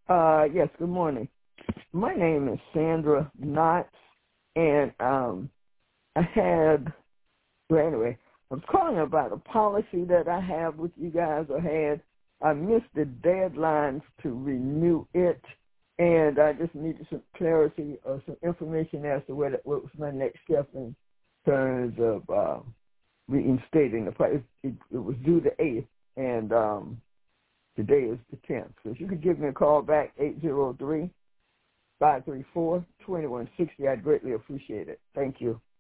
Yes, good morning. My name is Sandra Knotts, and anyway, I was calling about a policy that I have with you guys or had. I missed the deadlines to renew it, and I just needed some clarity or some information as to what was my next step in terms of reinstating the policy. It was due the 8th, and today is the 10th. So if you could give me a call back, 803-534-2160, I'd greatly appreciate it. Thank you.